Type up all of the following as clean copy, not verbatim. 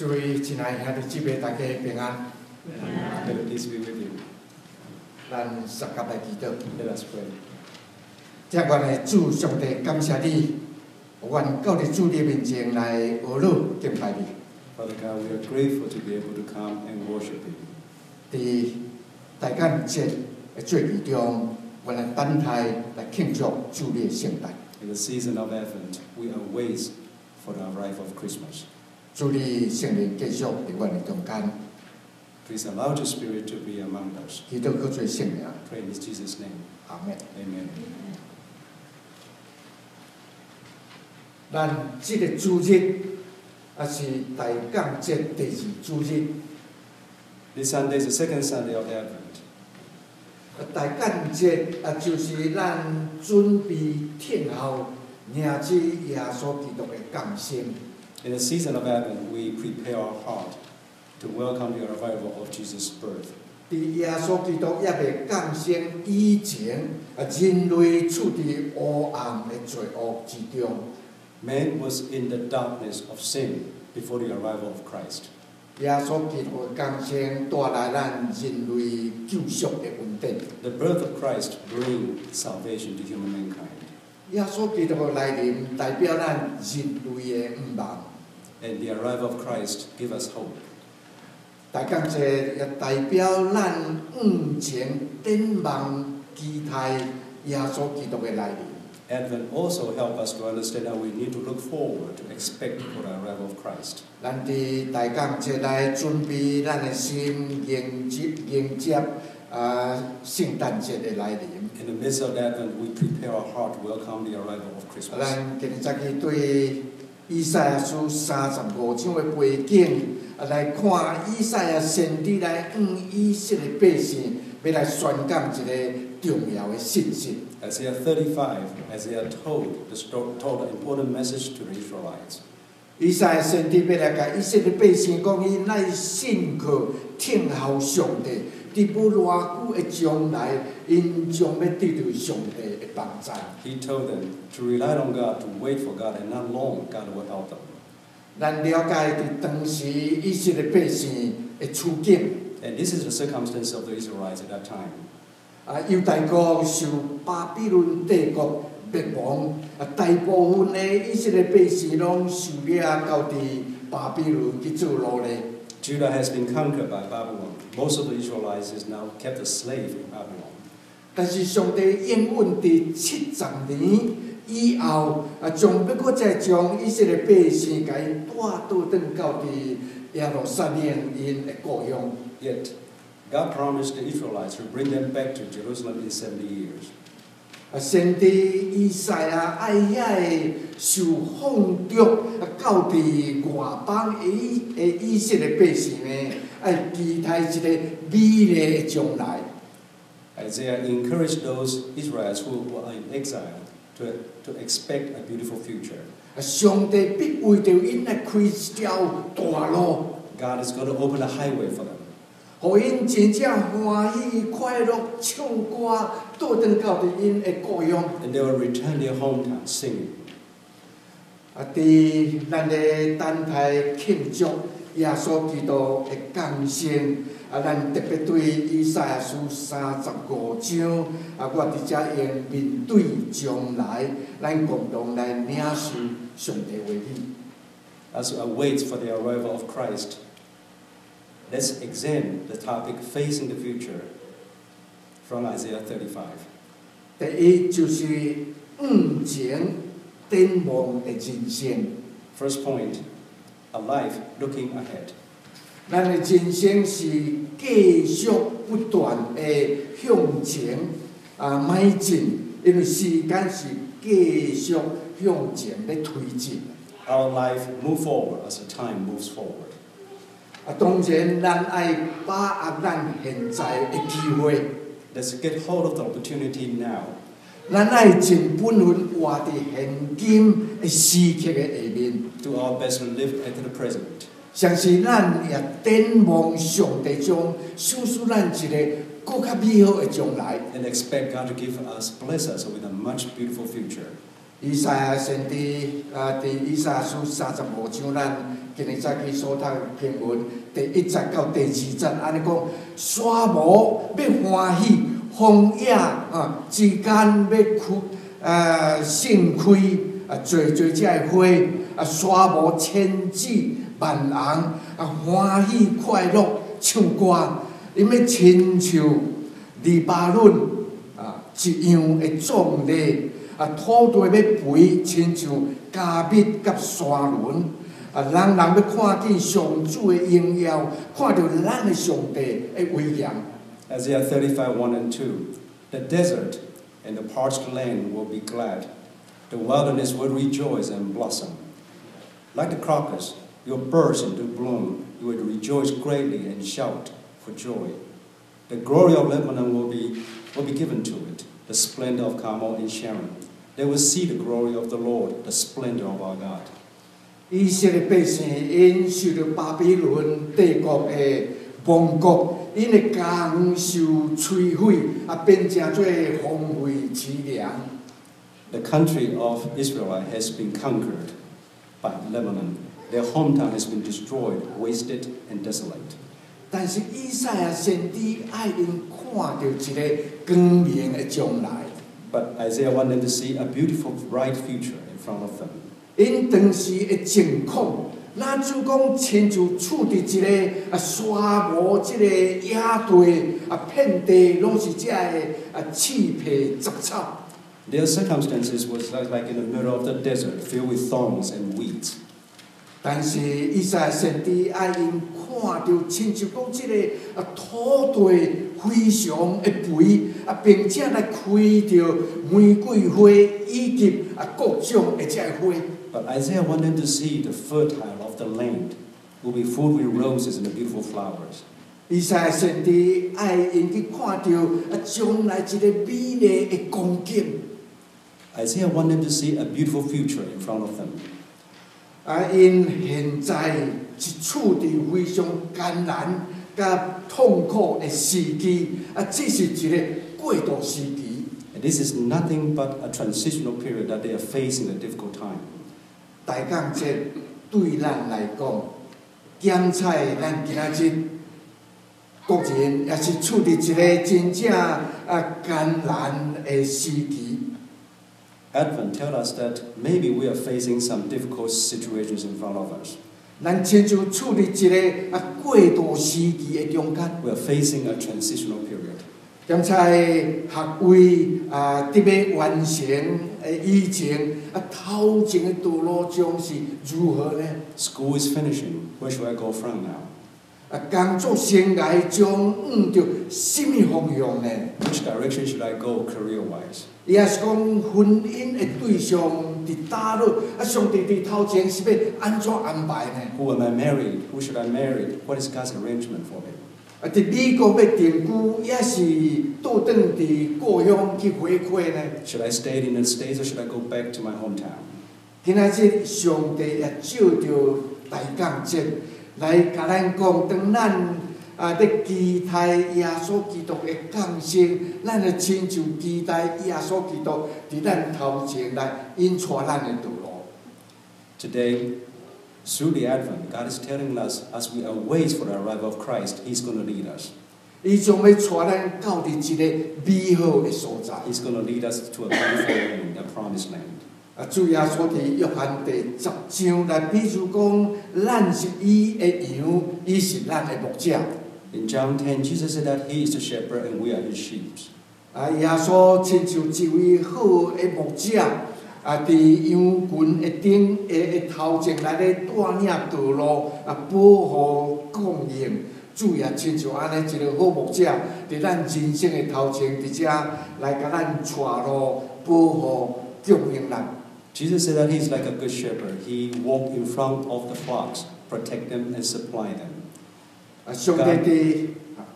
诸位亲爱兄弟姊妹，大家平安。 May the peace be with you. 咱三甲来祈祷。 Let us pray. 天愿的主上帝，感谢你，愿到你主你面前来学乐敬拜你。 Father God, we are grateful to be able to come and worship you. 伫大感节的最其中，我来等待来庆祝主你的圣诞。 In the season of Advent, we are waits for the arrival of Christmas. 主你圣灵继续伫阮的中间， Please allow your Spirit to be among us. 祈祷靠做圣名。 Pray in Jesus' name. 阿门。 Amen. 咱这个主日，也是大感节第二主日。 This Sunday is the second Sunday of Advent. 大感节就是咱准备听候迎接耶稣基督的降生。 In the season of Advent, we prepare our heart to welcome the arrival of Jesus' birth. 伫耶稣基督还未降生以前，人类处伫黑暗的罪恶之中。 Man was in the darkness of sin before the arrival of Christ. 耶稣基督的降生带来咱人类救赎的恩典。 The birth of Christ brings salvation to human mankind. 耶稣基督的来临，代表咱人类的盼望。 And the arrival of Christ gives us hope. 大感节也代表咱向前展望期待耶稣基督的来临。 Advent also helps us to understand that we need to look forward to expect for the arrival of Christ. 咱伫大感节来准备咱的心迎接圣诞节的来临。 In the midst of Advent, we prepare our heart to welcome the arrival of Christmas. 咱今日早起对以赛亚书35章的背景来看，以赛亚先知来向以色列百姓要来宣讲一个重要的信息。 Isaiah 35, Isaiah told an important message to the Israelites. 以赛亚先知要来甲以色列百姓讲，因乃信靠听候上帝，伫不偌久的将来，因将要得到上帝的帮助。 He told them to rely on God, to wait for God, and not long God will help them. 咱了解伫当时以色列百姓的处境。 And this is the circumstance of the Israelites at that time. 犹大国受巴比伦帝国灭亡，大部分的以色列百姓拢受了到伫巴比伦去做奴隶。 Judah has been conquered by Babylon. Most of the Israelites is now kept a slave in Babylon. 但是上帝应允伫70年以後，將要搁再將以色列百姓甲因帶倒轉到伫耶路撒冷因的故鄉。 Yet, God promised the Israelites to bring them back to Jerusalem in 70 years. 先知以赛亚爱遐个受放逐到伫外邦的以色列百姓呢，爱期待一个美丽的将来。 Isaiah encouraged those Israelites who were in exile to expect a beautiful future. 上帝必為着因來開一條大路， God is going to open a highway for them. 互因真正歡喜快樂唱歌，倒轉到伫因的故鄉。 And they will return their hometown singing. 伫咱的等待慶祝耶穌基督的降生，咱特別對以賽亞書35章，我伫遮用面對將來，咱共同來領受上帝話語。 As we await for the arrival of Christ, let's examine the topic facing the future from Isaiah 35. 第一就是向前展望的人生。 First point, a life looking ahead. 咱的人生是繼續不斷的向前邁進，因為時間是繼續向前的推進。 Our life moves forward as the time moves forward. 當然，咱愛把握咱現在的機會， Let's get hold of the opportunity now. 咱愛盡本分活在現今的時刻的下面。 Do our best to live at the present. 相信咱也展望上帝將賞賜咱一個更較美好的將來。 And expect God to bless us with a much beautiful future. 以赛亚先知伫以赛亚书35章，咱今日早起所读经文第1节到第2节，安尼讲，沙漠要欢喜，荒野之间要盛开最这花沙漠千紫万红欢喜快乐唱歌，因要亲像黎巴嫩一样的壮丽。土地要肥，亲像加密甲山峦。人要看见上主的荣耀，看到咱的上帝的威严。 Isaiah 35:1 and 2. The desert and the parched land will be glad. The wilderness will rejoice and blossom. Like the crocus, you'll burst into bloom. You will rejoice greatly and shout for joy. The glory of Lebanon will be given to it, the splendor of Carmel and Sharon. They will see the glory of the Lord, the splendor of our God. 以色列百姓因受到巴比伦帝国的亡国，因的家园受摧毁，变成做荒废凄凉。 The country of Israel has been conquered by Lebanon. Their hometown has been destroyed, wasted, and desolate. 但是以赛亚先知爱因看到一个光明的将来。 But Isaiah wanted them to see a beautiful, bright future in front of them. 因当时的情况，那就讲亲像处伫一个沙漠，这个野地遍地拢是这个刺皮杂草。 Their circumstances was like in the middle of the desert, filled with thorns and weeds. 但是以赛亚先知爱因看到亲像讲这个土地非常的肥，并且来开着玫瑰花以及各种的这花。 But Isaiah wanted to see the fertile of the land will be full with roses and beautiful flowers. 以赛亚先知爱因去看到将来一个美丽的光景。 Isaiah wanted to see a beautiful future in front of them. 因现在是处伫非常艰难、甲痛苦的时期，这是一个过渡时期。 And this is nothing but a transitional period that they are facing a difficult time. 大降节对咱来讲，检测咱今仔日国人也是处伫一个真正艰难的时期。 Advent tells us that maybe we are facing some difficult situations in front of us. 咱亲像处伫一个过渡时期的中间。 We are facing a transitional period. 检测学位伫要完成以前头前的道路将是如何呢？ School is finishing. Where should I go from now? 工作生涯将往着什么方向呢 Which direction should I go career-wise? 也是讲婚姻的对象伫倒落，上帝伫头前是要安怎安排呢？ Who am I married? Who should I marry? What is God's arrangement for me? 伫美国要定居，也是倒转伫故乡去回馈呢？ Should I stay in the States or should I go back to my hometown? 今仔日上帝也照着大降节来甲咱讲，当咱伫期待耶稣基督的降生，咱就亲像期待耶稣基督伫咱头前来引带咱的道路。 Today, through the Advent, God is telling us as we await for the arrival of Christ, He's going to lead us. 伊将要带咱到伫一个美好的所在。 He's going to lead us to a beautiful land, a promised land. 主耶稣伫约翰第10章来比如讲，咱是伊的羊，伊是咱的牧者。 In John 10, Jesus said that He is the shepherd and we are His sheep. 耶稣亲像一位好的牧者，伫羊群的顶的头前来咧带领道路，保护供应。主也亲像安尼一个好牧者，伫咱人生的头前，伫遮来甲咱带路，保护供应咱。 Jesus said that He's like a good shepherd. He walked in front of the flocks, protect them and supply them. 上帝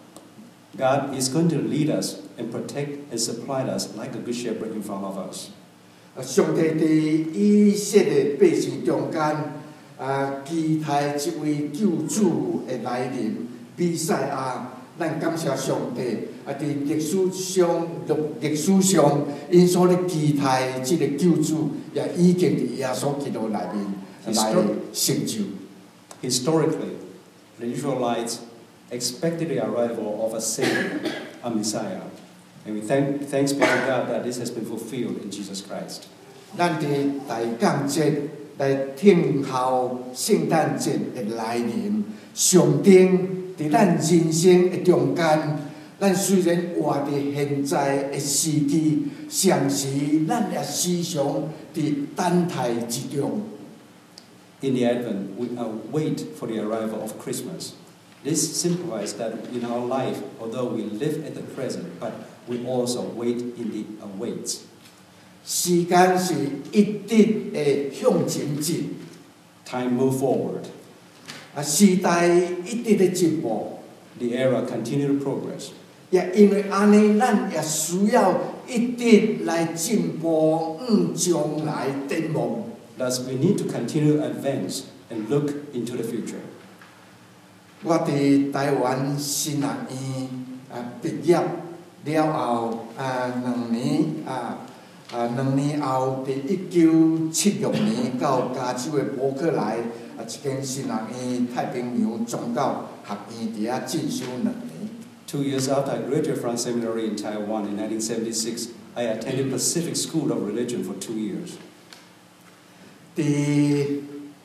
God is going to lead us and protect and supply us like a good shepherd in front of us. 上帝伫以色列百姓中间，期待一位救主的来临，弥赛亚咱感谢上帝啊！伫历史上，因所咧期待即个救主，也已经伫耶稣基督内面来成就。 Historically, the Israelites expected the arrival of a Savior, a Messiah, and we thanks be to God that this has been fulfilled in Jesus Christ. 咱伫大降节来听候圣诞节的来临，上顶。伫咱人生的中间，咱虽然活伫现在的时机，常时咱也时常伫等待之中。 In the Advent, we wait for the arrival of Christmas. This signifies that in our life, although we live at the present, but we also wait in the awaits. 时间是一直会向前进。 Time move forward. 时代一直在进步 ，the era continue to progress。 也因为安尼，咱也需要一直来进步，将来展望。 Thus, we need to continue to advance and look into the future。 我伫台湾新学院毕业了后，2年后，伫1976年到加州的伯克莱。一间新学院太平洋宗教学院伫遐进修2年。 2 years after I graduated from seminary in Taiwan in 1976, I attended Pacific School of Religion for 2 years. 伫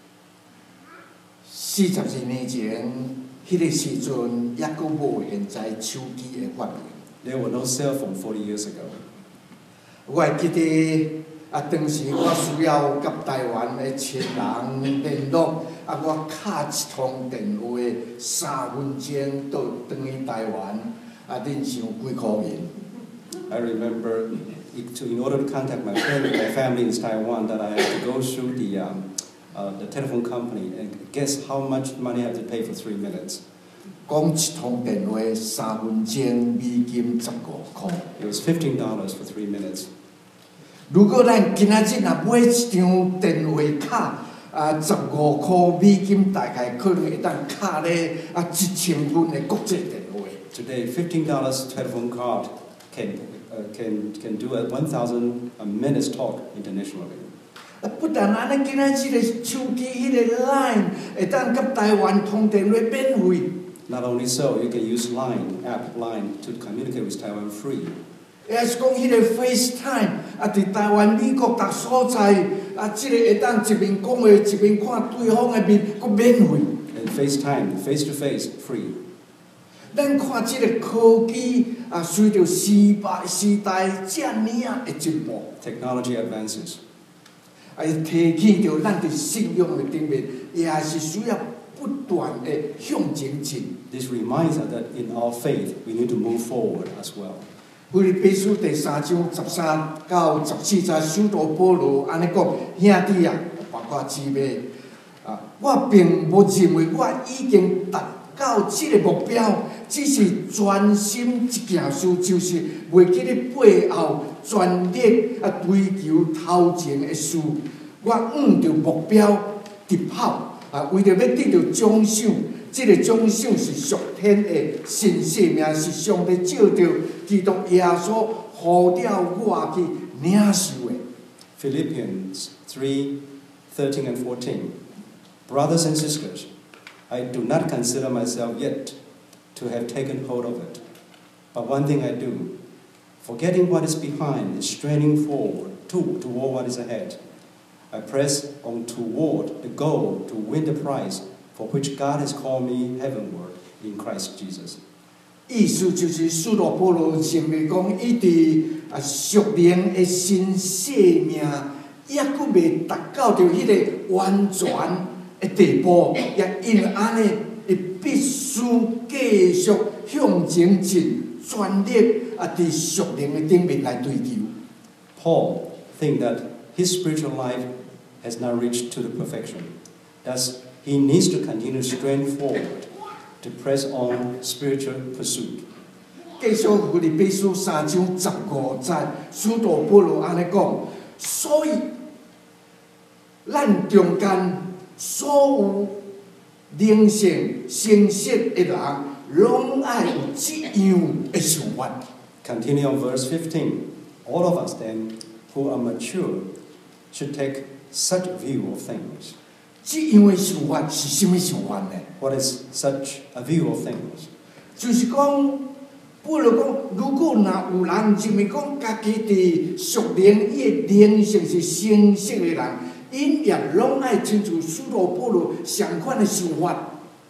42年前，迄个时阵抑阁无现在手机的发明。 There were no cell phones 40 years ago. 我会记得。当时我需要甲台湾的亲人联络，我敲一通电话3分钟到转去台湾，恁想几箍银？ I remember, in order to contact my family in Taiwan, that I had to go through the telephone company and guess how much money I had to pay for 3 minutes. 讲一通电话3分钟，美金15箍。 It was $15 for 3 minutes. 如果咱今仔日若买一张电话卡，15箍美金，大概可能会当卡咧1000分的国际电话。 Today, $15 telephone card can do a 1,000 minutes talk internationally. 不但安尼，今仔日个手机迄个 Line 会当甲台湾通电话免费。 Not only so, you can use app Line to communicate with Taiwan free. 也是讲迄个 FaceTime 伫台湾、美国各所在即个会当一面讲话，一面看对方的面，佫免费。 And FaceTime, face to face, free. 咱看即个科技随着时代遮尔的进步 ，technology advances. 提起着咱伫信仰的顶面，也是需要不断的向前进。 This reminds us that in our faith, we need to move forward as well. 腓立比书第3章13到14节，使徒保罗安尼讲：兄弟包括姊妹我并无认为我已经达到这个目标，只是专心一件事，就是袂记咧背后全力追求头前的事。我按着目标直跑为着要得到奖赏。这个奖赏是属天的新生命，是上帝照着基督耶稣呼召我去领受的。 Philippians 3:13 and 14. Brothers and sisters, I do not consider myself yet to have taken hold of it. But one thing I do, forgetting what is behind and straining forward toward what is ahead, I press on toward the goal to win the prize for which God has called me heavenward in Christ Jesus. 意思就是使徒保罗认为讲，伊伫属灵的新生命，抑佫未达到着迄个完全的地步，也因为安尼，伊必须继续向前进，全力伫属灵的顶面来追求。 Paul thinks that his spiritual life has not reached to the perfection. Thus, he needs to continue to strain forward to press on spiritual pursuit. 继续腓立比书3章15节，使徒保罗安尼讲，所以咱中间所有灵性成熟的人，拢爱有这样的想法。 Continue on verse 15. All of us then, who are mature, should take such view of things. 这样的想法是什么想法呢？ What is such a view of things? 就是讲，不如讲，如果若有人认为讲家己伫属灵伊的灵性是成熟的人，因也拢爱亲像使徒保罗相款的想法。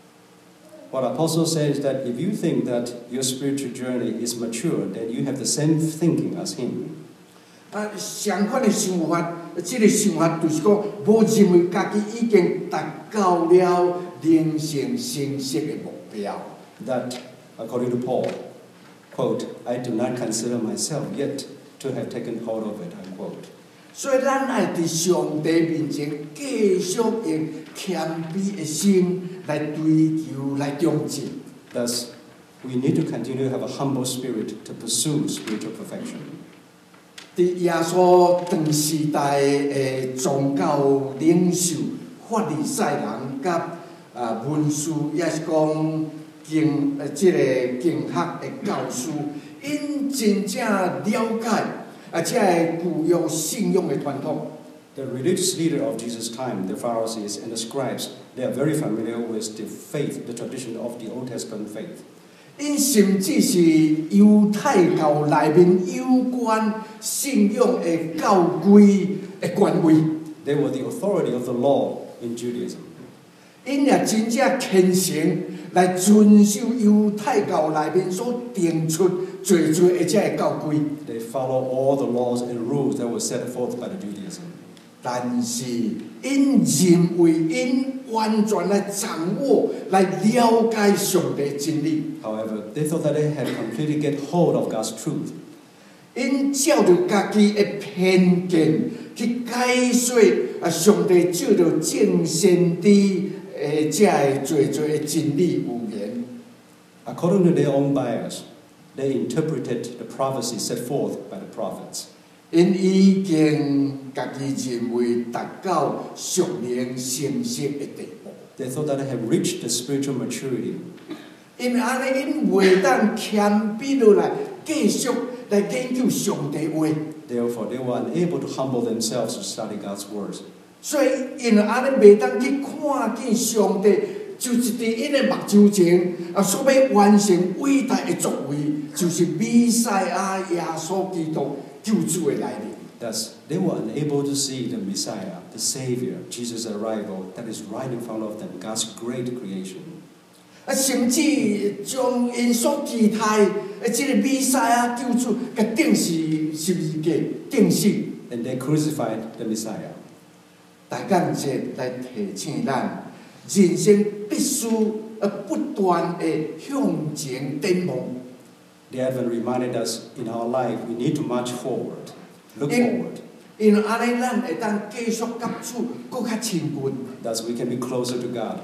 What Apostle says is that if you think that your spiritual journey is mature, then you have the same thinking as him. 相款的想法，这个想法就是讲，无认为家己已经达到了灵性成熟的目标。 That, according to Paul, quote, I do not consider myself yet to have taken hold of it, unquote. 所以，咱爱伫上帝面前继续用谦卑的心来追求、来忠进。 Thus, we need to continue to have a humble spirit to pursue spiritual perfection. 伫耶稣长时代的宗教领袖法利赛人甲文士，也是讲即个经学的教师，因真正了解，而且会具有信仰的传统。 The religious leader of Jesus' time, the Pharisees and the scribes, they are very familiar with the faith, the tradition of the Old Testament faith. 因甚至是犹太教内面有关信仰的教规的权威。 They were the authority of the law in Judaism. 因也真正虔诚来遵守犹太教内面所定出最最的这个教规。 They follow all the laws and rules that were set forth by the Judaism. 但是因认为因完全来掌握、来了解上帝真理。 However, they thought that they had completely get hold of God's truth. 因照着家己的偏见去解说上帝照着正先知这个最最的真理预言。 According to their own bias, they interpreted the prophecy set forth by the prophets. 因已经家己认为达到属灵成熟的地步。 They thought that they had reached the spiritual maturity. 因为安尼，因袂当谦卑落来，继续来研究上帝话。 Therefore, they were unable to humble themselves to study God's words. 所以，因为安尼袂当去看见上帝，就是伫因的目睭前所要完成伟大的作为，就是弥赛亚耶稣基督救主的来临。 Thus, they were unable to see the Messiah, the Savior, Jesus' arrival that is right in front of them, God's great creation. 甚至将因所期待这个弥赛亚救主，甲钉死十字架，钉死。 And they crucified the Messiah. 大感谢来提醒咱，人生必须不断的向前展望。 The Advent reminded us in our life we need to march forward, look forward. 因为安尼，咱会当继续甲主更较亲近。 Thus, we can be closer to God.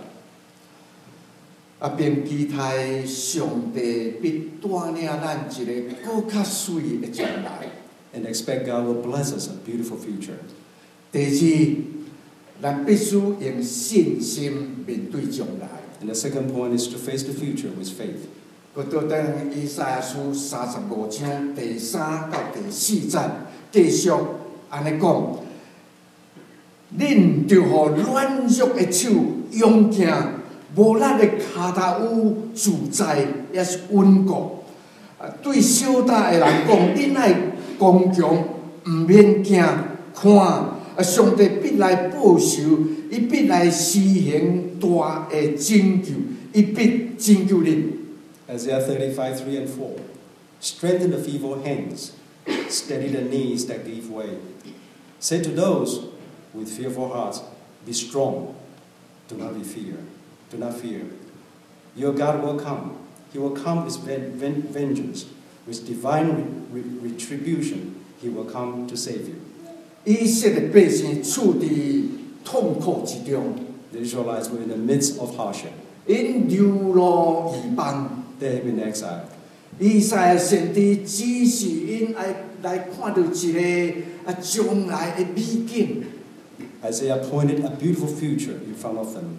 并期待上帝必带领咱一个更较水的将来。 And expect God will bless us a beautiful future. 第二，咱必须用信心面对将来。 And the second point is to face the future with faith. 佢倒等以赛亚书35章第3到第4节，继续安尼讲：恁就互软弱的手勇行。无力的脚头有自在，也是稳固。对小大的人讲，恁爱刚强，唔免惊。看，上帝必来报仇，伊必来施行大的拯救，伊必拯救恁。 Isaiah 35:3 and 4. Strengthen the feeble hands, steady the knees that give way. Say to those with fearful hearts, be strong, do not be feared. Do not fear. Your God will come. He will come with vengeance. With divine retribution, He will come to save you. 以色列百姓处伫痛苦之中。 The Israelites were in the midst of hardship. 因流落異邦。 They had been exiled. 以賽亞先知指示因來看到一個將來的美景。 Isaiah pointed a beautiful future in front of them.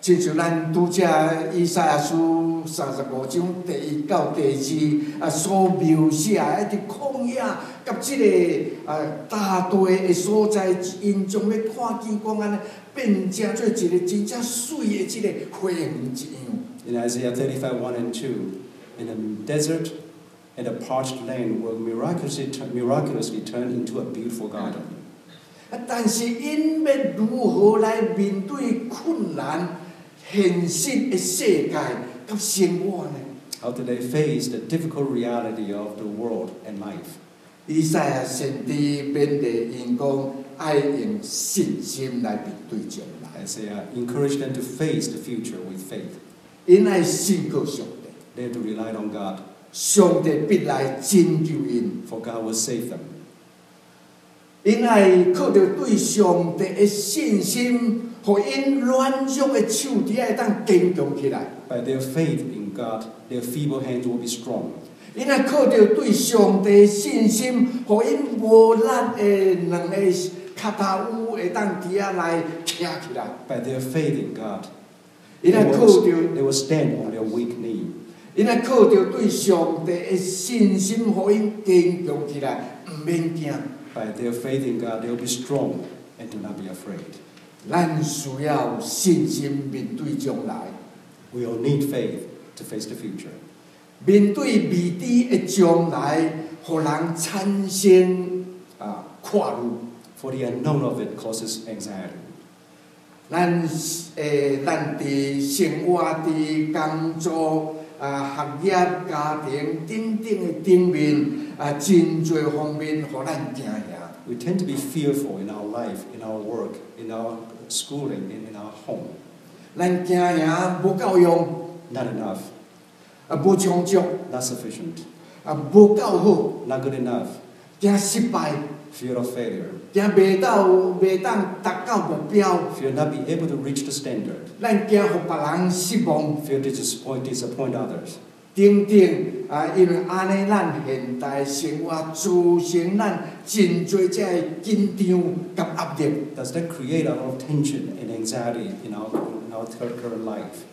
亲像咱拄则以赛亚书35章第1到第2所描写的伫旷野甲即个大地的所在，因将要看见讲安尼变成做一个真正水的即个花园一样。 In Isaiah 35:1 and 2, in a desert and a parched land will miraculously turn into a beautiful garden. 但是因要如何来面对困难、现实的世界甲生活呢？ How do they face the difficult reality of the world and life? 以赛亚先知勉励因讲，爱用信心来面对将来。 Isaiah encouraged them to face the future with faith. 因爱信靠上帝， They have to rely on God, 上帝必来拯救因。 for God will save them. 因爱靠着对上帝的信心，互因软弱的手指会当坚强起来。 By their faith in God, their feeble hands will be strong. 因爱靠着对上帝的信心，互因无力的两个脚头会当伫遐来徛起来。 By their faith in God, 因爱靠着， they will stand on their weak knee. 因爱靠着对上帝的信心，互因坚强起来，毋免惊。 By their faith in God, they will be strong and do not be afraid. 咱需要信心面对将来， We all need faith to face the future. 面对未知的将来，互人产生跨入。 For the unknown of it causes anxiety. 咱伫生活、伫工作、学业、家庭等等的顶面，真侪方面，互咱惊吓。 We tend to be fearful in our life, in our work, in our schooling, and in our home. 咱惊吓无够用， Not enough, 无充足， not sufficient, 无够好， not good enough, 惊失败， fear of failure, 惊袂当达到目标， fear not be able to reach the standard, 咱惊互别人失望。 fear to disappoint others. 等等因为安尼，咱现代生活造成咱真侪这紧张甲压力。 Does that create a lot of tension and anxiety in our current life?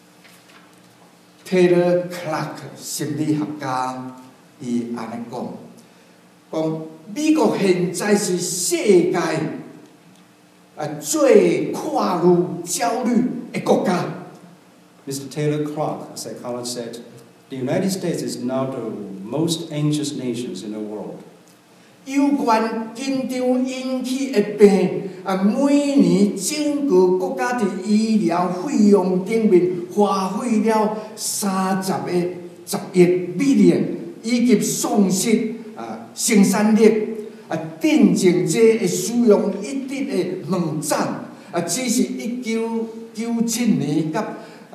Taylor Clark 心理学家，伊安尼讲美国现在是世界最跨入焦虑的国家。 Mr. Taylor Clark, a psychologist, said, the United States is now the most anxious nations in the world. 有关紧张引起的病，每年整个国家伫医疗费用顶面花费了30亿美元，以及丧失生产力。电竞这会使用一直的两涨，只是1997年甲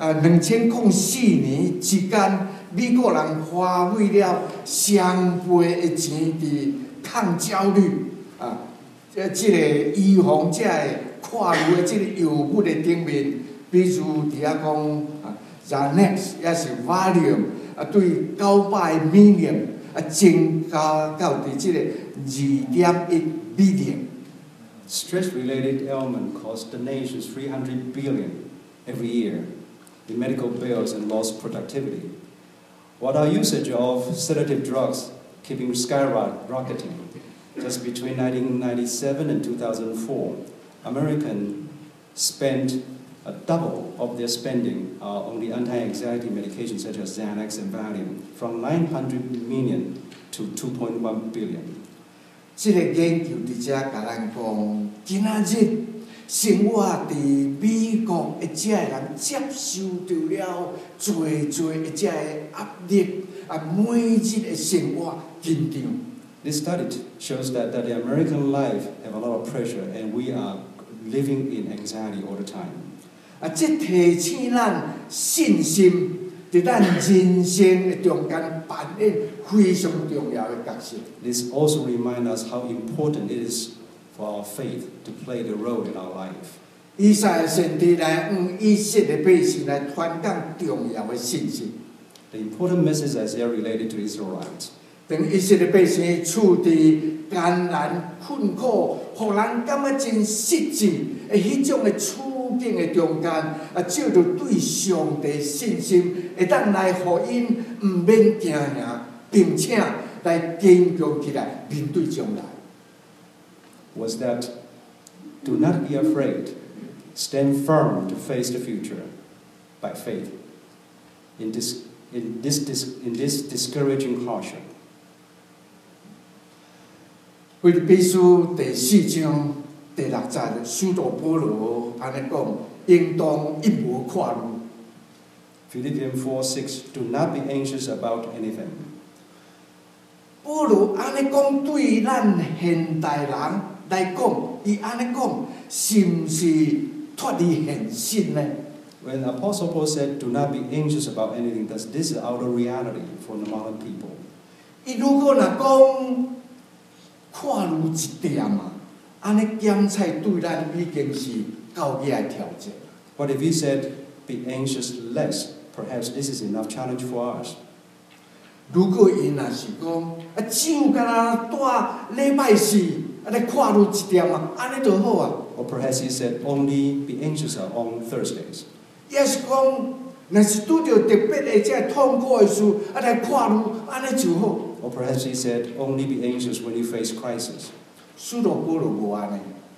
2004年之间，美国人花费了双倍的钱伫抗焦虑这个预防这个跨入的这个药物的顶面，比如伫遐讲Xanax 也是 Valium 对900美元增加到伫这个2.1美元。 Stress-related ailment cost the nations $300 billion every year in medical bills and lost productivity, while our usage of sedative drugs keeping skyrocketing. Just between 1997 and 2004, Americans spent double of their spending on the anti-anxiety medications such as Xanax and Valium, from 900 million to 2.1 billion. 这个研究伫遮甲咱讲，今仔日生活伫美国的遮个人接受到了侪的遮个压力，每日的生活紧张。 This study shows that the American life have a lot of pressure, and we are living in anxiety all the time. 这提醒咱信心伫咱人生的中间扮演非常重要的角色。 This also reminds us how important it is for our faith to play the role in our life. 以赛亚先知来以色列百姓来传讲重要的信息。 The important message Isaiah related to Israelites. 当以色列百姓处伫艰难困苦，互人感觉真失志的迄种的处处境的中间，照着对上帝信心，会当来互因毋免惊吓，并且来坚强起来，面对将来。 Was that do not be afraid, stand firm to face the future by faith in this discouraging hardship. 腓立比书第4章第6节，使徒保罗安尼讲：应当一无看虑。 Philippians 4:6, do not be anxious about anything. 保罗安尼讲，对咱现代人来讲，伊安尼讲，是毋是脱离现实呢？ When Apostle Paul said, do not be anxious about anything, this is our reality for the modern people. 伊如果若讲看虑一点啊，安尼检测对咱已经是够野的挑战。 But if he said, be anxious less, perhaps this is enough challenge for us. 如果伊若是讲只有干那带礼拜四来看虑一点啊，安尼就好啊。 Or perhaps he said, only be anxious on Thursdays. 也是讲，若是拄着特别的这痛苦的事来看虑，安尼就好。 Or perhaps he said, only be anxious when you face crisis. 使徒保罗无安尼。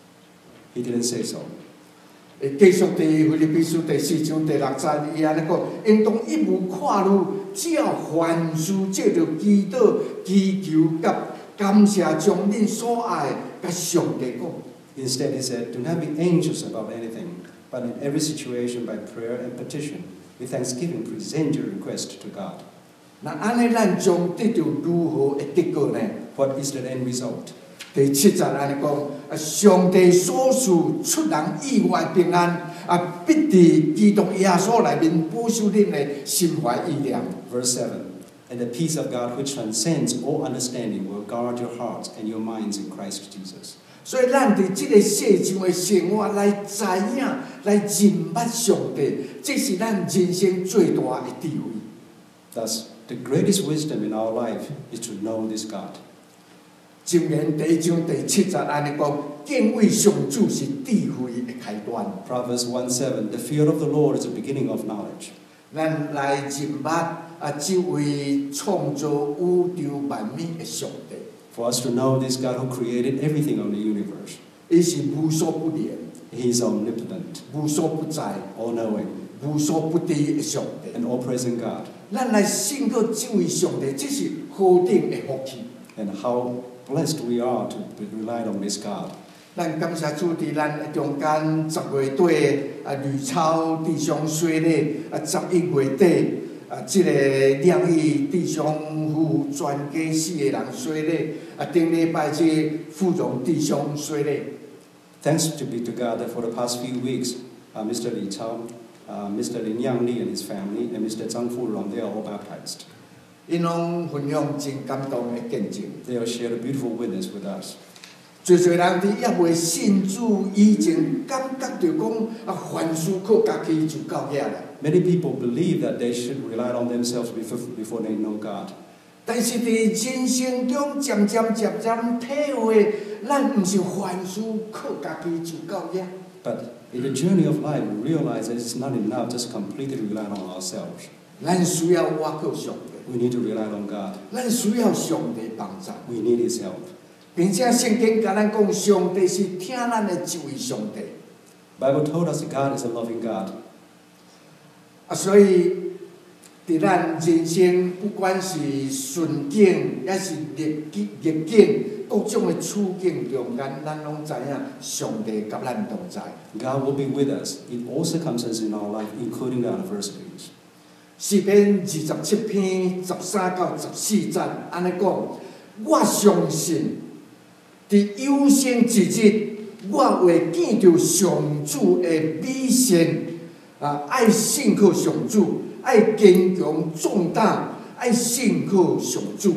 He didn't say so. 继续伫腓立比书第4章第6节，伊安尼讲：应当一无看虑，只要凡事借着祈祷、祈求、甲感谢，将恁所爱甲上帝讲。 Instead, he said, do not be anxious about anything, but in every situation by prayer and petition, with thanksgiving, present your request to God. 那安尼，咱将得到如何的结果呢？ What is the end result? 第7节安尼讲：上帝所赐出人意外平安，必伫基督耶稣内面保守恁的心怀意念。 Verse 7, and the peace of God which transcends all understanding will guard your hearts and your minds in Christ Jesus. 所以，咱伫这个世上的生活来知影、来认捌上帝，这是咱人生最大的智慧。 Thus, the greatest wisdom in our life is to know this God. 箴言第1章第7節安尼講：敬畏上主是智慧的開端。 Proverbs 1:7, the fear of the Lord is the beginning of knowledge. 咱來認捌這位創造宇宙萬物的上帝。 For us to know this God who created everything on the universe. 伊是無所不能、 He is omnipotent, 無所不在、 all-knowing, 無所不知的上帝。 and all-present God. 咱來信靠這位上帝，這是何等的福氣！ And how blessed we are to rely on this God. 咱感謝主，伫咱中間10月底呂超弟兄洗禮，11月底這個兩義弟兄夫全家4個人洗禮，頂禮拜這富榮弟兄洗禮。 Thanks to be to God that for the past few weeks, Mr. Li Chao, Mr. Lin Yang Li and his family, and Mr. Zhang Furong, they are all baptized. 因攏分享真感動的見證。 They have shared a beautiful witness with us. 最侪人伫也未信主以前，感覺着講凡事靠家己就夠遐啦。 Many people believe that they should rely on themselves before they know God. 但是伫人生中漸漸體會，咱毋是凡事靠家己就夠遐。 But in the journey of life, we realize that it's not enough just completely rely on ourselves. 咱需要倚靠上帝， We need to rely on God. 咱需要上帝幫助， We need His help. 並且聖經甲咱講，上帝是聽咱的一位上帝。 Bible told us that God is a loving God. 所以伫咱人生，不管是順境，也是逆境，各種的處境中間，咱攏知影上帝甲咱同在。 God will be with us in all circumstances in our life, including the adversities. 詩篇27篇13到14節，安尼講：我相信，伫有生之日，我會見到上主的美善。愛信靠上主，愛堅強壯大，愛信靠上主。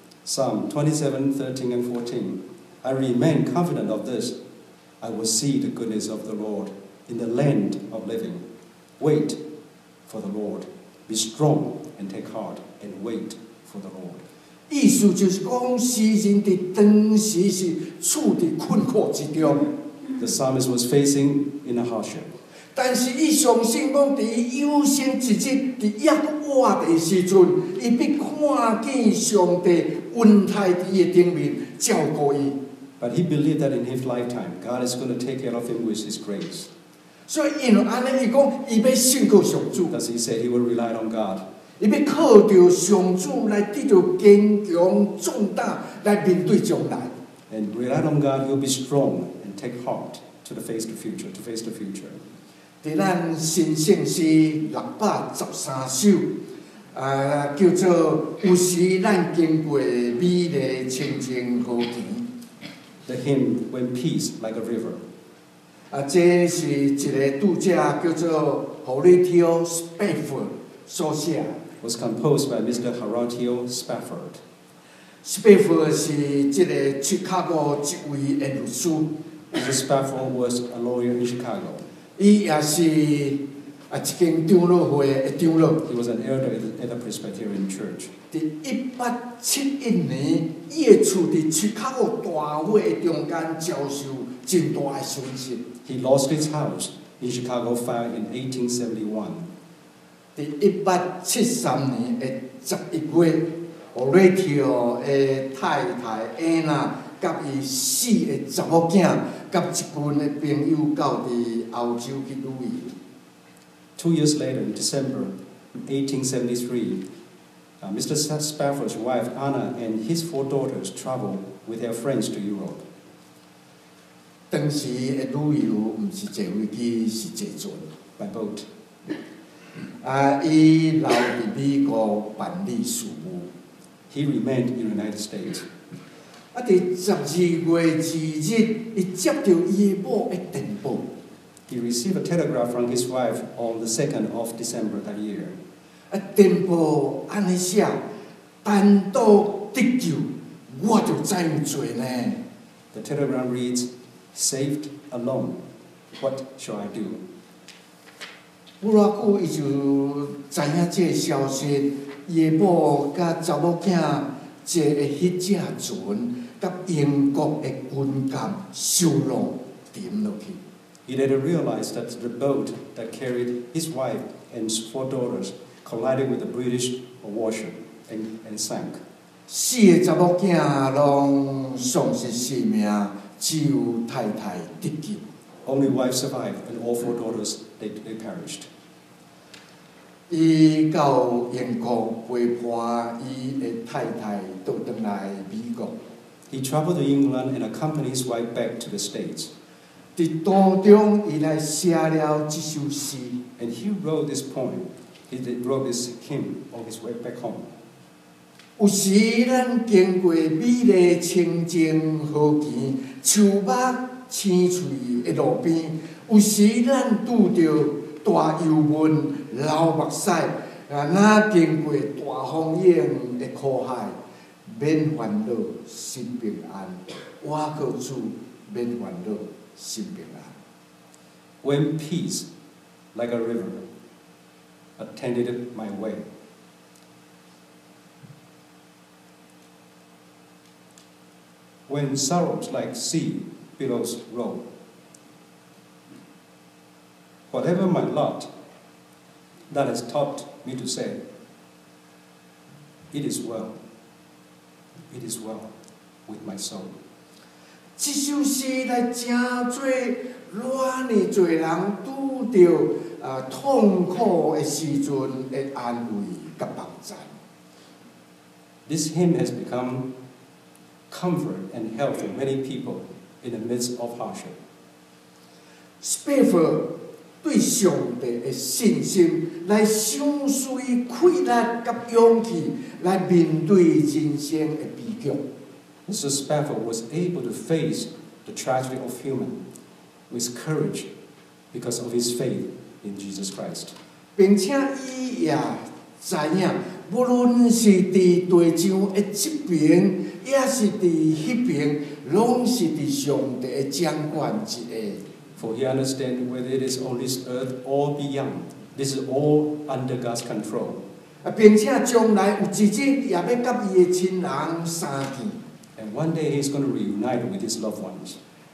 Psalm 27:13 and 14. I remain confident of this. I will see the goodness of the Lord in the land of living. Wait for the Lord. Be strong and take heart and wait for the Lord. 意思就是講，詩人伫當時是處佇困苦之中， The psalmist was facing in a hardship. 但是伊相信讲，伫伊有生一日，伫抑活的时阵，伊必看见上帝恩待伫伊的顶面照顾伊。 But he believed that in his lifetime, God is going to take care of him with his grace. 所以因为安尼，伊讲伊要信靠上主， Because he said he will rely on God. 伊要靠着上主来得到坚强壮大，来面对将来。 And rely on God, he'll be strong and take heart to face the future. 伫咱新圣诗613首，叫做有时咱经过美丽清净河泉。 The hymn, When Peace Like a River. 这是一个读者叫做 Horatio Spafford 所写。 Was composed by Mr. Horatio Spafford. Spafford 是这个芝加哥一位的律师。 Mr. Spafford was a lawyer in Chicago. 伊也是一间长老会的长老。 He was an elder at the Presbyterian Church. 伫1871年，伊的厝伫芝加哥大火的中间遭受真大的损失。 He lost his house in Chicago fire in 1871. 伫1873年的11月，Horatio的太太安娜甲伊4个查某囝，甲一群的朋友到伫欧洲去旅游。 2 years later, in December 1873, Mr. Spafford's wife Anna and his 4 daughters traveled with their friends to Europe. 当时的旅游毋是坐飞机，是坐船 by boat. 伊留伫美国办理事务。 He remained in the United States. 伫12月2日，伊接到伊的某的电报。 He received a telegram from his wife on the 2nd of December that year. 电报安尼写：单独得救，我就怎样做呢？ The telegram reads, "Saved alone. What shall I do?" 不偌久，伊就知影这个消息，伊的某甲查某囝坐的迄只船，甲英国的军舰相浪沉落去。 He later realized that the boat that carried his wife and 4 daughters collided with the British warship and sank. 4个查某囝拢丧失性命，只有太太得救。 Only wife survived, and all 4 daughters they perished. 伊到英国陪伴伊的太太倒转来美国。 He traveled to England and accompanied his wife back to the States. 伫途中，伊来写了这首诗。 And he wrote this poem. He wrote this hymn on his way back home. 有时咱经过美丽清净河泉，树木青翠的路边；有时咱拄着大忧闷、流目屎，若经过大风涌的苦海，免烦恼，心平安。我靠主，免烦恼，心平安。 When peace, like a river, attended my way. When sorrows like sea billows roll. Whatever my lot, that has taught me to say, it is well with my soul. 这首诗来真做偌尼侪人拄着痛苦的时阵的安慰甲帮助。 This hymn has become comfort and help for many people in the midst of hardship. Spafford 对上帝的信心，来想随气力甲勇气来面对人生的悲剧。 Mr. Spafford was able to face the tragedy of human with courage because of his faith in Jesus Christ. 并且伊也知影，无论是伫地上的这边，也是伫迄边，拢是伫上帝的掌管之下。 For he understands whether it is on this earth or beyond, this is all under God's control. 并且将来有一日也要甲伊的亲人相见。 And one day he's going to reunite with his loved ones.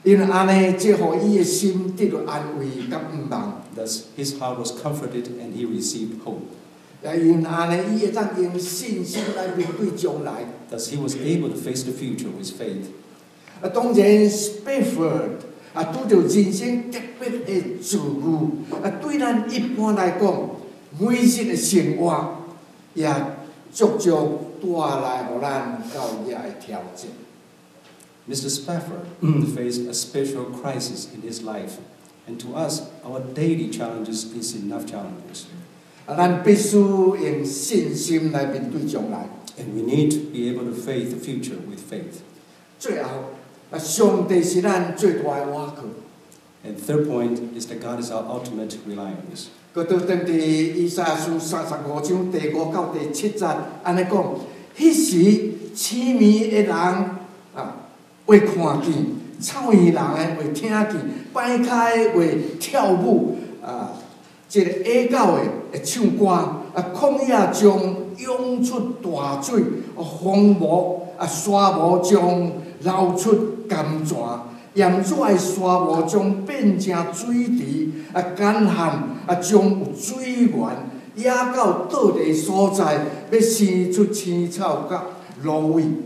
因为安尼，这互伊的心得到安慰甲毋忘。 Thus, his heart was comforted and he received hope. 因为安尼，伊会当用信心来面对将来。 Thus, he was able to face the future with faith. 当然 ，Spafford 拄着人生特别的事遇，对咱一般来讲，每日的生活也足足带来互咱教育的挑战。 Mr. Spafford faced a spiritual crisis in his life, and to us, our daily challenges is enough challenges. 咱必须用信心来面对将来。 And we need to be able to face the future with faith. 最后，上帝是咱最大的倚靠。 And third point is that God is our ultimate reliance. 佮倒转伫以赛亚书35章第5到第7节，安尼讲：迄时痴迷的人会看见，臭耳人的会听见，摆开会跳舞，这个矮狗的会唱歌，旷野将涌出大水，荒漠沙漠将流出甘泉。炎热的沙漠将变成水池，干旱将有水源，野到倒地所在，要生出青草甲芦苇。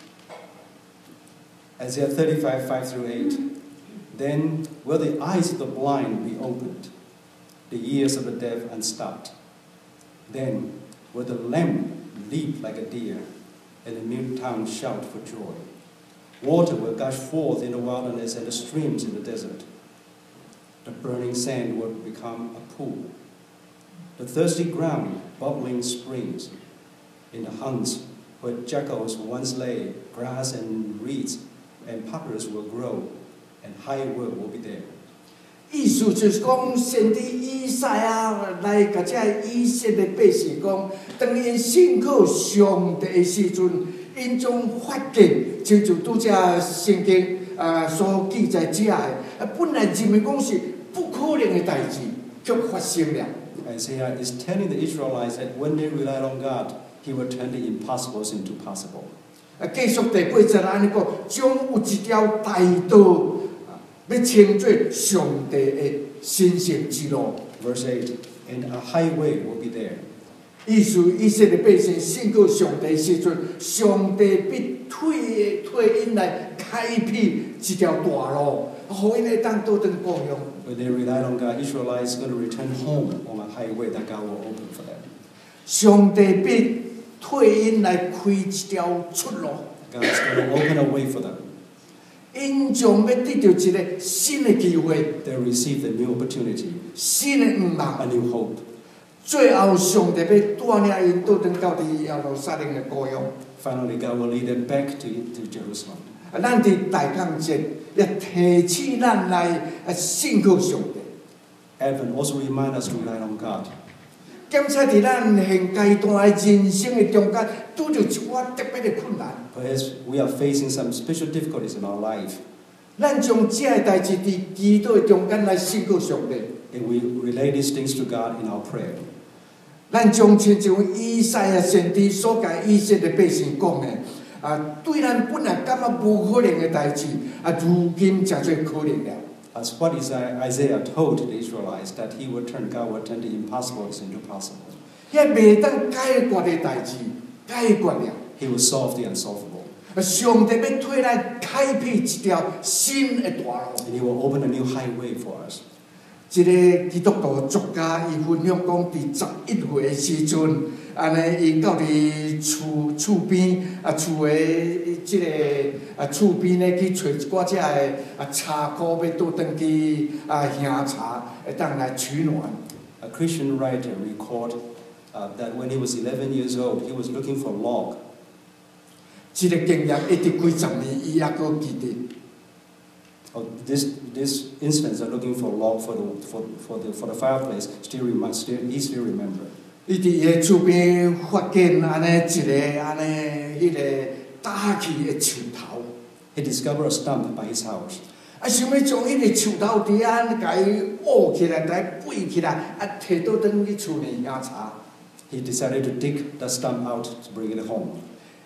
Isaiah 35, 5 through 8. Then will the eyes of the blind be opened, the ears of the deaf unstopped. Then will the lamb leap like a deer, and the mute tongue shout for joy. Water will gush forth in the wilderness and the streams in the desert. The burning sand will become a pool. The thirsty ground, bubbling springs. In the haunts where jackals once lay, grass and reeds and poplars will grow, and high wood will be there. 意思就是讲，先知以赛亚来甲这以色列百姓讲，当因信靠上帝的时阵，因将发现，亲像拄则圣经所记载遮的，本来认为讲是不可能的代志，却发生了。 Isaiah is telling the Israelites that when they relied on God, He would turn the impossibles into possible. 继续第8节安尼讲，将有一条大道。要称作上帝的神圣之路。 Verse 8, and a highway will be there. 意思以色列百姓信靠上帝时阵，上帝必替因来开辟一条大路，互因会当倒转供用。 When they relied on God, Israelites going to return home on a highway that God will open for them. 上帝必替因来开一条出路。 God is going to open a way for them. 因将要得到一个新的机会 They received a new opportunity, 新的希望 a new hope. 最后，上帝要带领因倒转到伫耶路撒冷的故乡。 Finally, God will lead them back to Jerusalem. 咱伫大降节也提醒咱来信靠上帝。 Advent also reminds us to rely on God. 检测伫咱现阶段的人生的中间，拄着一寡特别的困难。 Perhaps we are facing some special difficulties in our life, 咱将这个代志伫祈祷的中间来信靠上帝。 and we relay these things to God in our prayer. 咱将亲像以赛亚先知所甲以色列百姓讲的，对咱本来感觉无可能的代志，如今诚做可能了。 As what Isaiah told the Israelites, that God would turn the impossibles into possible. 遐袂当解决的代志，解决了。 He will solve the unsolvable. 上帝要替咱开辟一条新的大路。 And He will open a new highway for us. 一个基督徒作家，伊分享讲，伫11岁的时阵，安尼伊到伫厝边厝的即个厝边咧去找一寡只的茶库，要倒转去烘茶，会当来取暖。 A Christian writer recalled that when he was 11 years old, he was looking for log. 这个经验一直几十年，伊还阁记得。 This instance of looking for log for the fireplace he still remember. 伊伫伊个厝边发现安尼一个安尼迄个打起的树头。 He discovered a stump by his house. 想要将迄个树头伫安甲伊挖起来，甲伊背起来，摕倒转去厝里烘茶。 He decided to dig the stump out to bring it home.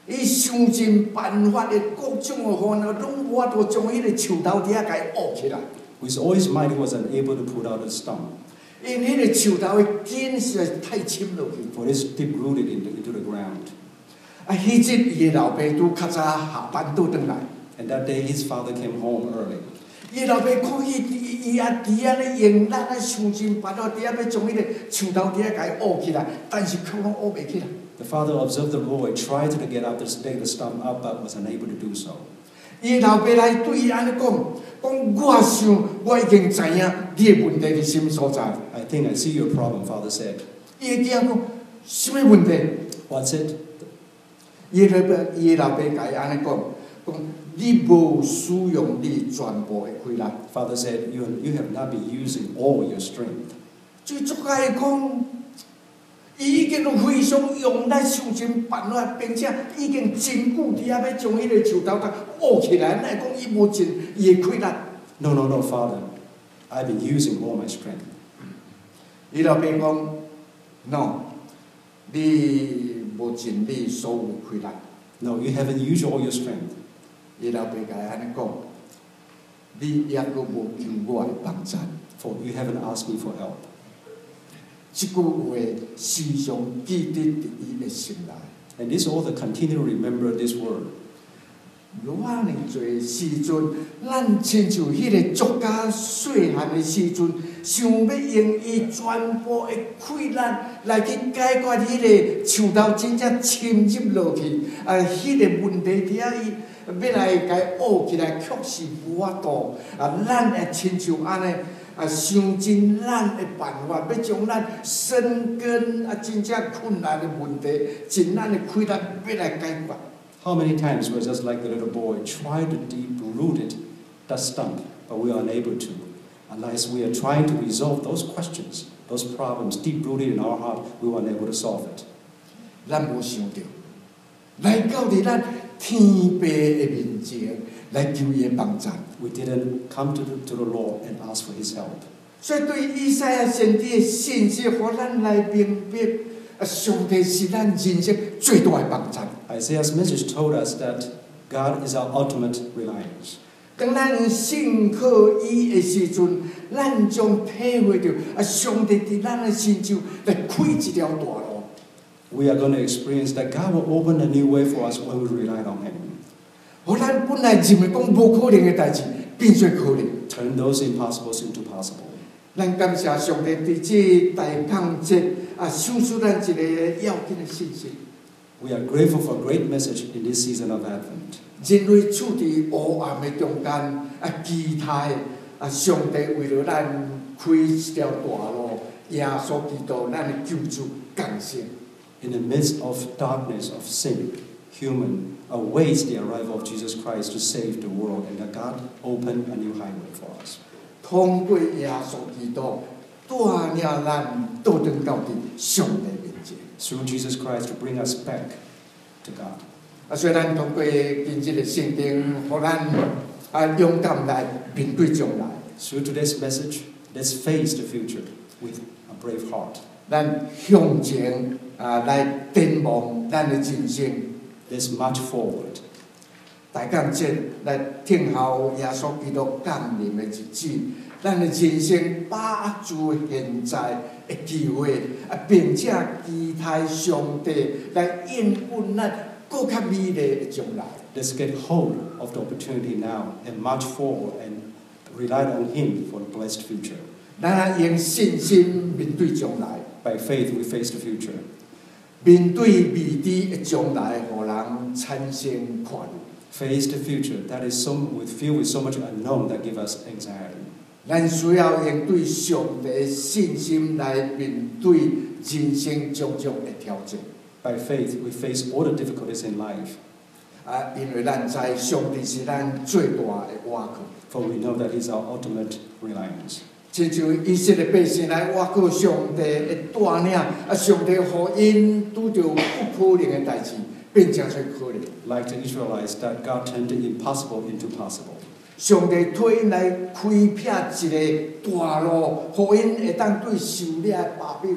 伊想尽办法的各种的烦恼，拢无法度将迄个树头底下甲伊挖起来。 With all his might, he was unable to pull out the stump, 因迄个树头的根实在太深落去。 for it is deep rooted into the ground. 啊，迄日伊的老爸拄较早下班倒转来， And that day, his father came home early. 伊老爸看伊啊伫安尼用力啊想尽办法，伫遐要将迄个树头底下甲伊挖起来，但是却拢挖袂起来。 The father observed the boy, tried to get up to take the stump up, but was unable to do so. 伊老爸来对伊安尼讲，我想我已经知影你的问题伫什么所在。 I think I see your problem, father said. 伊会惊讲什么问题？ What's it? 伊的老爸甲伊安尼讲，你无使用你全部的气力。 Father said, you have not been using all your strength. 最足解讲，伊已经非常用力想尽办法，并且已经真久伫遐要将迄个树头挖起来，哪会讲伊无尽伊的气力？ No, father. I've been using all my strength. 伊老爸讲 ，no， 你无尽你所有气力。 No, you haven't used all your strength. 伊老爸甲伊安尼讲，你抑阁无求我的帮助。 For you haven't asked me for help. 即句话时常记得伫伊的心内。 And this author continued to remember this word. 偌尔侪时阵，咱亲像迄个作家细汉的时阵，想要用伊全部的气力来去解决迄个树头真正深入落去，迄个问题伫遐伊要来甲伊挖起来，确实无法度。咱会亲像安尼。想尽咱的办法，要将咱深根真正困难的问题，尽咱的气力要来解决。 How many times we're just like the little boy, try to deep-root it, that stump, but we are unable to. Unless we are trying to resolve those questions, those problems deep-rooted in our heart, we were unable to solve it. 咱无想到，来到伫咱天父的面前来求伊的帮助。 We didn't come to the Lord and ask for His help. 所以对以赛亚先知的信息，互咱来明白，上帝是咱人生最大的帮助。 Isaiah's message told us that God is our ultimate reliance. 当咱信靠伊的时阵，咱将体会到上帝伫咱的心中来开一条大路。 We are going to experience that God will open a new way for us when we rely on Him. 互咱本来认为讲无可能的代志，变做可能。 Turn those impossibles into possible. 咱感谢上帝伫这大抗节赏赐咱一个要紧的信息。 We are grateful for a great message in this season of Advent. 人类处伫黑暗的中间，期待上帝为了咱开一条大路，耶稣基督咱的救主降生。 In the midst of darkness, of sin, human awaits the arrival of Jesus Christ to save the world, and that God opened a new highway for us. 通过耶稣基督，带领咱倒转到伫上帝面前。 Through Jesus Christ to bring us back to God. 所以咱通过今日的圣经，互咱勇敢来面对将来。 Through today's message, let's face the future with a brave heart. 咱向前来展望咱的人生。 Let's march forward. 大感谢来听候耶稣基督降临的日子，咱的人生把握住现在的机会，并且期待上帝来应允咱更较美丽的将来。 Let's get hold of the opportunity now and march forward and rely on Him for a blessed future. 咱用信心面对将来， By faith, we face the future. 面对未知的将来，互人产生快乐。 Face the future that is filled with so much unknown that give us anxiety. 咱需要用对上帝的信心来面对人生种种的挑战。 By faith, we face all the difficulties in life, 因为咱知上帝是咱最大的倚靠。 for we know that He's our ultimate reliance. 亲像以色列百姓来倚靠上帝的带领，上帝互因拄着不可能的代志，变成做可能。 Like the Israelites, that God turned the impossible into possible. 上帝替因来开辟一个大路，互因会当对受掠的巴比伦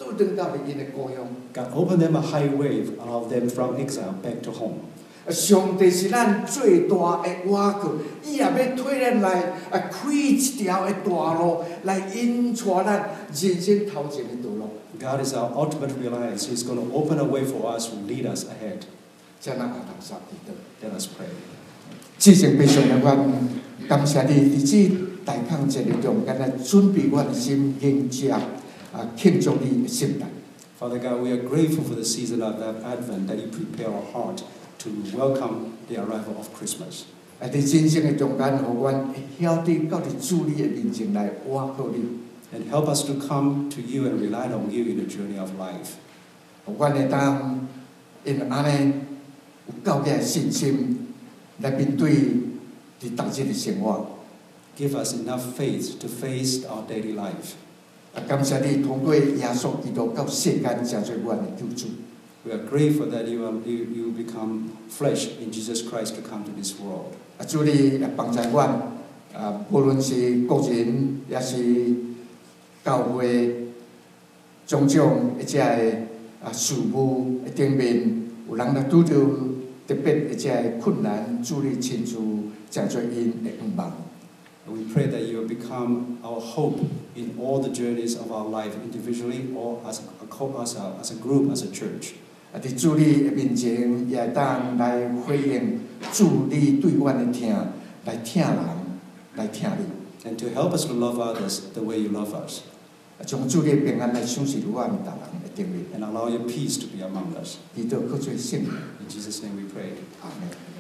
倒转到因的故乡。 God opened them a highway, allowed them from exile back to home. 上帝是咱最大的倚靠，伊也要推咱来开一条的大路，来引带咱人生头前的道路。 God is our ultimate reliance. He's going to open a way for us to lead us ahead. 才能下堂撒祈祷。 Let us pray. 至诚悲伤的阮，感谢你伫这大康节日中，敢若准备阮的心迎接庆祝你的圣诞。 Father God, we are grateful for the season of that Advent that you prepare our heart to welcome the arrival of Christmas. 伫真正的中间，互阮会晓得到伫主你的面前来倚靠你， And help us to come to you and rely on you in the journey of life. 互阮会当因安尼有够个信心来面对伫当日的生活。 Give us enough faith to face our daily life. 感谢你通过耶稣基督到世间成做阮的救主。 We are grateful that you become flesh in Jesus Christ to come to this world. 主你来帮助阮，无论是个人也是教会种种一只的事务的顶面，有人若拄着特别一只的困难，主你亲自成做因的愿望。 And we pray that you will become our hope in all the journeys of our life, individually or as a group, as a church. 伫主你的面前，也当来回应主你对阮的听，来听人，来听你。 And to help us to love others the way you love us. 将主你的平安来赏赐伫阮逐人的顶面， And allow your peace to be among us. 伊就靠做圣名。 In Jesus' name we pray. 阿门。